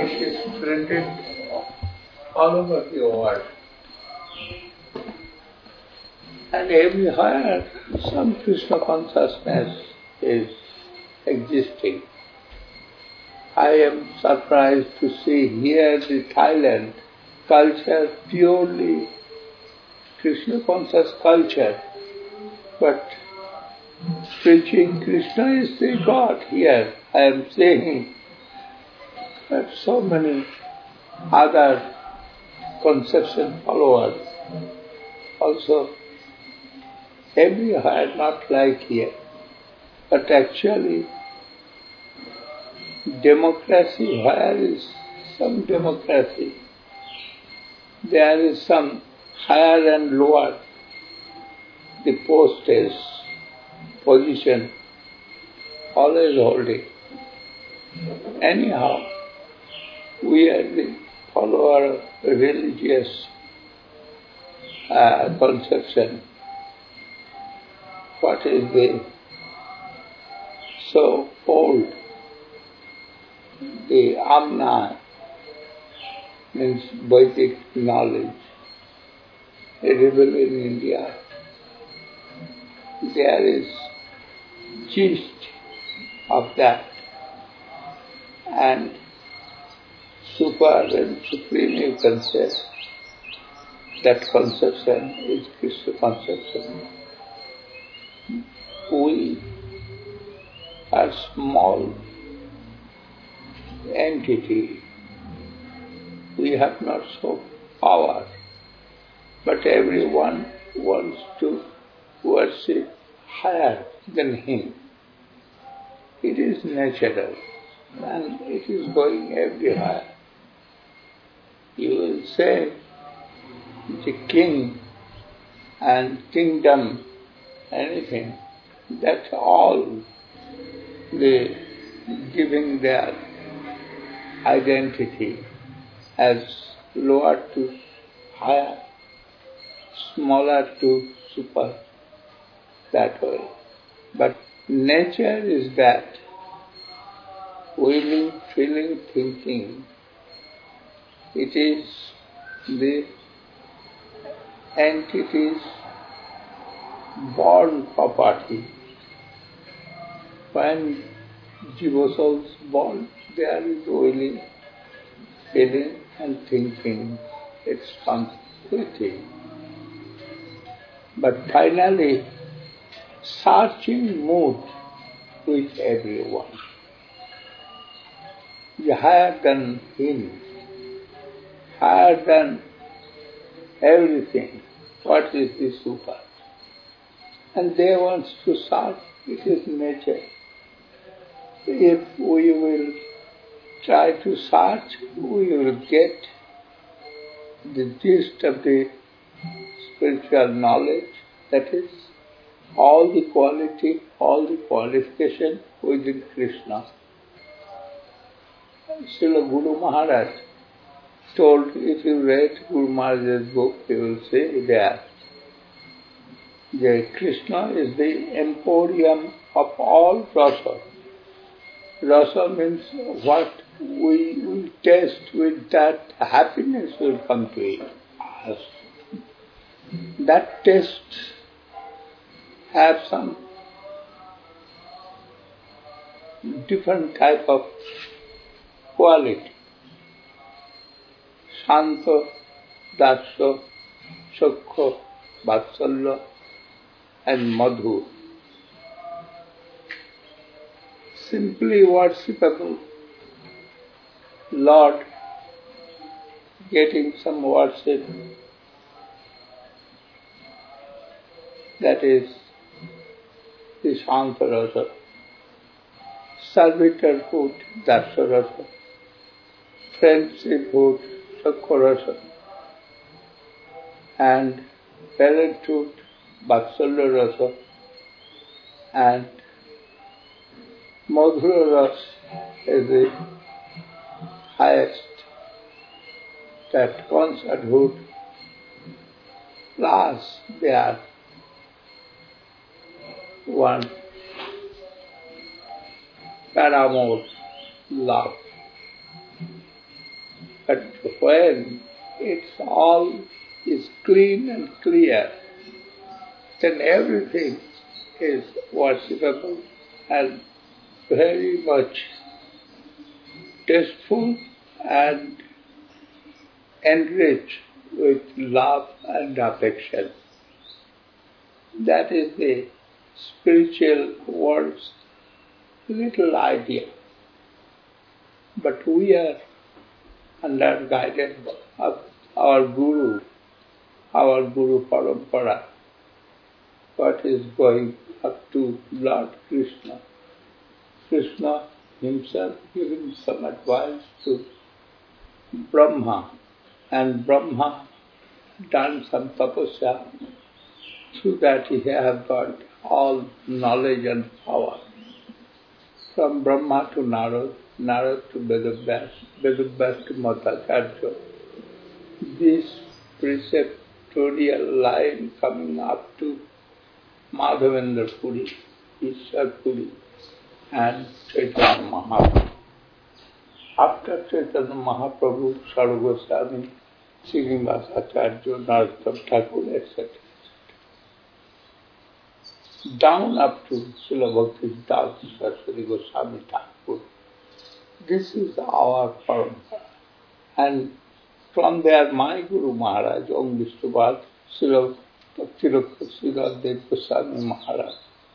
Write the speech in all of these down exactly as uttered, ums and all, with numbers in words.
it is spread all over the world. And everywhere some Krishna consciousness is existing. I am surprised to see here the Thailand culture, purely Krishna conscious culture, but preaching Krishna is the God here. I am saying that so many other conception followers also everywhere, not like here. But actually, democracy, where is some democracy? There is some higher and lower, the post is, position, always holding. Anyhow, we are the follower of religious uh, conception. What is the so old? The Amna means Vedic knowledge, available in India. There is gist of that, and super and supreme, you can say, that conception is Krishna conception. We are small entity. We have not so power, but everyone wants to worship higher than him. It is natural, and it is going everywhere. You will say the king and kingdom, anything, that's all the giving their identity as lower to higher, smaller to super, that way. But nature is that willing, feeling, thinking. It is the entity's born property. When Jiva soul is born, there is willing, feeling and thinking. It comes with it. But finally, searching mood with everyone. The higher than him, higher than everything. What is the super? And they want to search. It is nature. If we will try to search, we will get the gist of the spiritual knowledge, that is, all the quality, all the qualification within Krishna. Srila Guru Maharaj told, if you read Guru Maharaj's book, you will see there, that Krishna is the emporium of all rasa. Rasa means what we will taste, with that happiness will come to it. That taste have some different type of quality. Shanta, Dasya, Sukha, Vatsalya and Madhu. Simply worshipable Lord, getting some worship, that is the Shanta Rasa. Servitorhood, Dasya Rasa. Friendshiphood, Sukha Rasa. And parenthood, Vatsalya Rasa. And Madhura Rasa is the highest, that concerthood. Plus they are one paramount love. But when it's all is clean and clear, then everything is worshipable and very much tasteful and enriched with love and affection. That is the spiritual world's little idea. But we are under guidance of our Guru, our Guru Parampara, what is going up to Lord Krishna. Krishna himself giving some advice to Brahma, and Brahma done some tapasya, through that he has got all knowledge and power. From Brahma to Narad, Narad to Vedavyas, Vedavyas to Madhacharya. This preceptorial line coming up to Madhavendra Puri, Ishwar Puri, and Chaitanya Mahaprabhu. After Chaitanya Mahaprabhu, Sarva Goswami, Srinivasacharya, Narottam Thakur, et cetera. Down up to Srila Bhaktivedanta Saraswati Goswami Thakur. This is our parampara. And from there, my Guru Maharaj, Om Vishnuvad, Srila Bhaktivedanta Srila Dev Goswami Maharaj,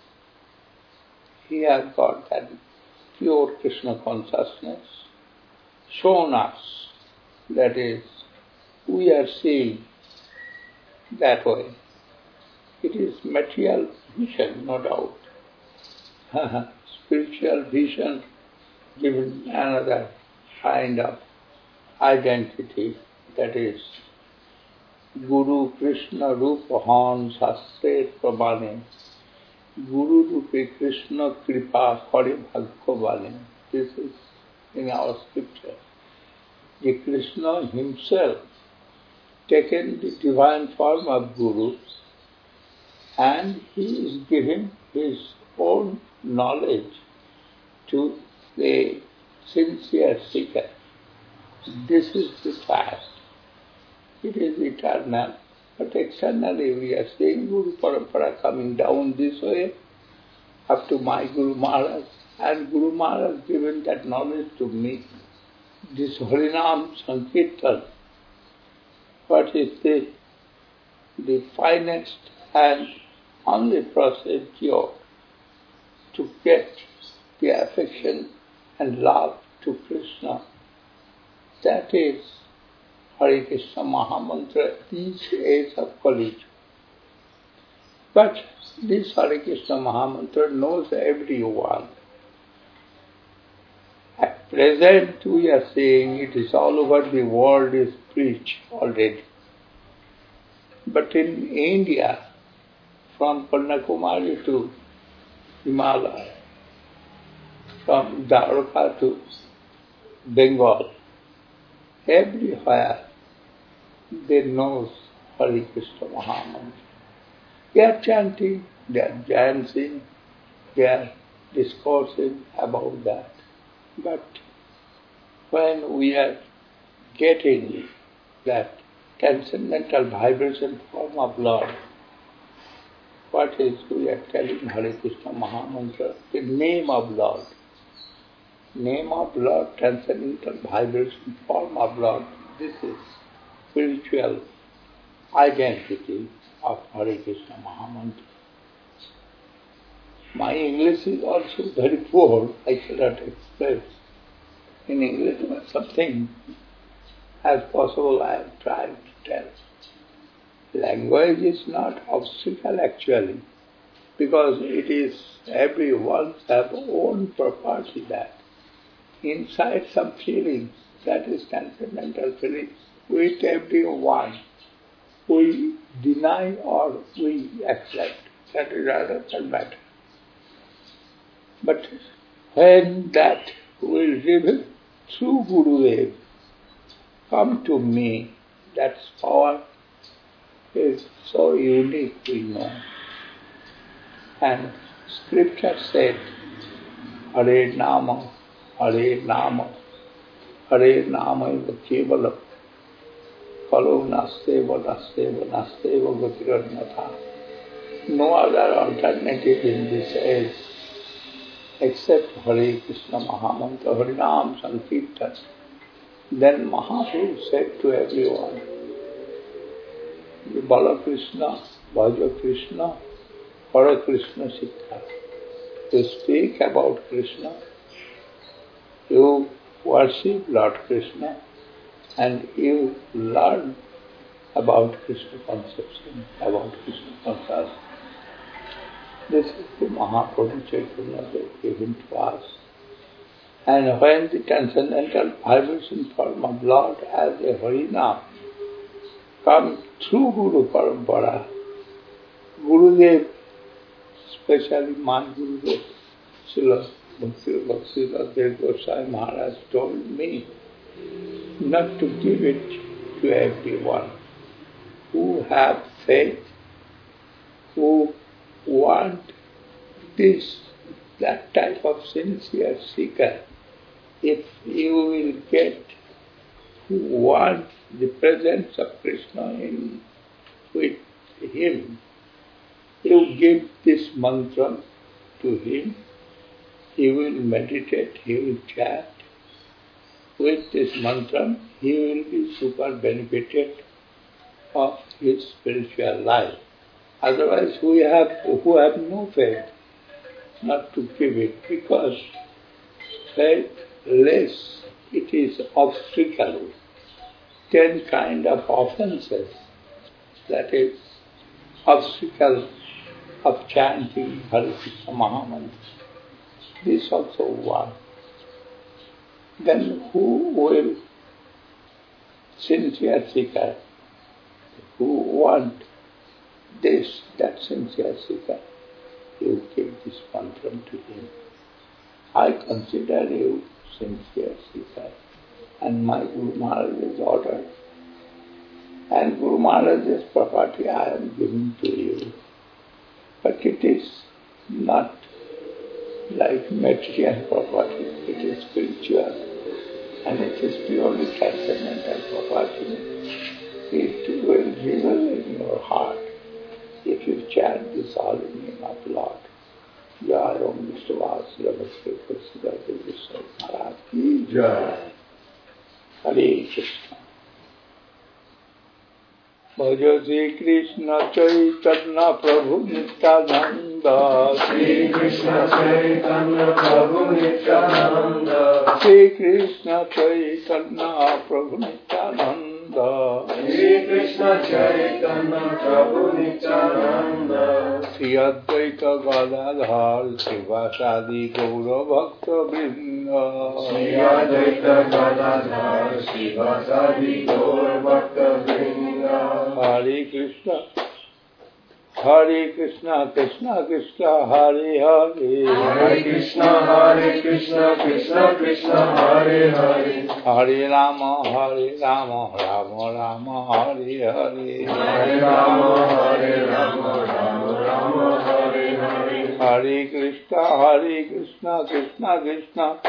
he has got that pure Krishna consciousness, shown us, that is, we are seeing that way. It is material vision, no doubt. Spiritual vision given another kind of identity, that is, Guru Krishna Rupa Han Sastre Prabhane, Guru Rupe Krishna Kripa Kare Bhagavane. This is in our scripture. The Krishna himself taken the divine form of Guru, and he is giving his own knowledge to the sincere seeker. This is the fact. It is eternal, but externally we are seeing Guru Parampara coming down this way up to my Guru Maharaj, and Guru Maharaj given that knowledge to me. This Harinam Sankirtan, what is the, the finest and only procedure to get the affection and love to Krishna. That is Hare Krishna Mahamantra, each age of Kali. But this Hare Krishna Mahamantra knows everyone. At present we are saying it is all over the world is preached already. But in India, from Kanyakumari to Himalaya, from Dwarka to Bengal, everywhere they know Hare Krishna Mahamantra. They are chanting, they are dancing, they are discoursing about that. But when we are getting that transcendental vibration form of Lord, what is we are telling Hare Krishna Mahamantra, the name of Lord. Name of Lord, transcendental vibration form of Lord, this is spiritual identity of Hare Krishna Mahamantra. My English is also very poor, I cannot express in English, but something as possible I have tried to tell. Language is not obstacle actually, because it is everyone's have own property that. Inside some feelings, that is transcendental feelings, with everyone, we deny or we accept. That is another matter. But when that will reveal through Gurudev, come to me, that power is so unique we know. And scripture said, Hare Nama, Hare Nama, Hare Namaiva Kevalam Kalo Nasteva Nasteva Nasteva Gatirannatha. No other alternative in this age except Hare Krishna Mahamantra, Harinam Sankirtan. Then Mahaprabhu said to everyone, Bala Krishna, Bhaja Krishna, Hare Krishna Siddha. You speak about Krishna, you worship Lord Krishna, and you learn about Krishna conception, about Krishna consciousness. This is the Mahaprabhu Chaitanya Dev given to us. And when the transcendental vibration form of Lord as a Harinam comes through Guru Parampara, Gurudev, especially my Gurudev, Srila Bhakti Goswami Maharaj told me not to give it to everyone who have faith, who want this, that type of sincere seeker. If you will get who want the presence of Krishna in with him, you give this mantra to him, he will meditate, he will chant. With this mantra, he will be super benefited of his spiritual life. Otherwise, we have who have no faith, not to give it, because faithless, it is obstacle. Ten kind of offenses, that is obstacle of chanting Hare Krishna Mahamantra. This also one. Then who will, sincere seeker, who want this, that sincere seeker, you give this mantra to him. I consider you sincere seeker, and my Guru Maharaj's order, and Guru Maharaj's property I am giving to you. But it is not like material property, it is spiritual, and it is purely transcendental property. It will revel in your heart if you chant this holy name of Lord. Jai Om Vishwasya Bhakti Prasida Vishwa Maharaj Ki Jai. Hare Krishna. Bhaja Shri Krishna Chaitanya Prabhu Nityananda. Shri Krishna Chaitanya Prabhu Nityananda. Shri Krishna Chaitanya Prabhu Nityananda. Shri Krishna Chaitanya Prabhu Nityananda. Shri Advaita Gadadhar Srivasadi Gaura Bhakta Vrinda. Shri Advaita Gadadhar Srivasadi Gaura Bhakta Vrinda. Hare Krishna, Hare Krishna, Krishna Krishna, Hare Hare. Hare Krishna, Hare Krishna, Krishna Krishna, Hare Hare. Hare Rama, Hare Rama, Rama Rama, Hare Hare. Hare Rama, Hare Rama, Rama Rama, Hare Hare. Hare Krishna, Hare Krishna, Krishna Krishna,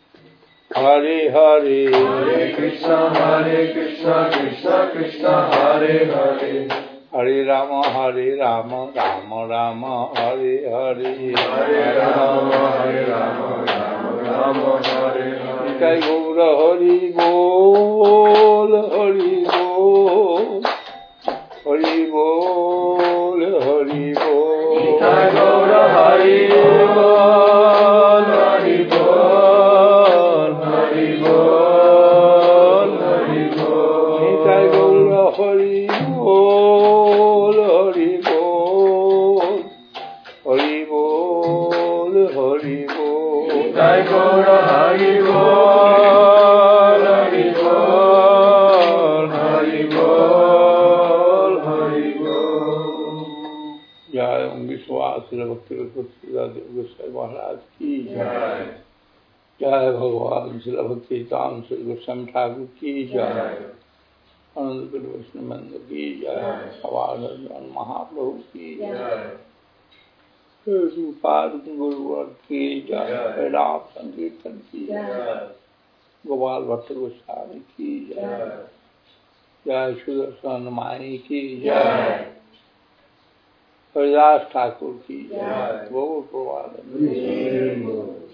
Hare Hare. Hare Krishna, Hare Krishna, Krishna Krishna, Hare Hare. Hare Rama, Hare Rama, Rama Rama, Hare Hare. Hare Rama, Hare Rama, Rama Rama, Hare Hare. Jai Gaura Hari Bol, Hari Bol, Hari Bol, Hari Bol. Jai Gaura Hari Bol, Hari Bol, Hari Bol, Hari Bol. Jai Gaura Hari Bol, Hari Bol, Hari Bol, Hari Bol. Jai Gaura Hari Bol, Hari Bol, Hari Bol, Hari Bol. Jai Om Vishwasya Bhakti Prasida Goswami Maharaj Ki Jai. Jai Bhagavan Srila Bhakti Tam Sri Goswami Thakur Ki Jai. Ananda Guru Vaishnavanda Ki Jai. Avadhan Mahaprabhu Ki Jai. Prabhupada Guru Varga Ki Jai. Ram Sankirtan Ki Jai. Gopal Bhatt Goswami की जय, जय सुदर्शन माई की जय, हरिदास ठाकुर की जय, गौर प्रभात।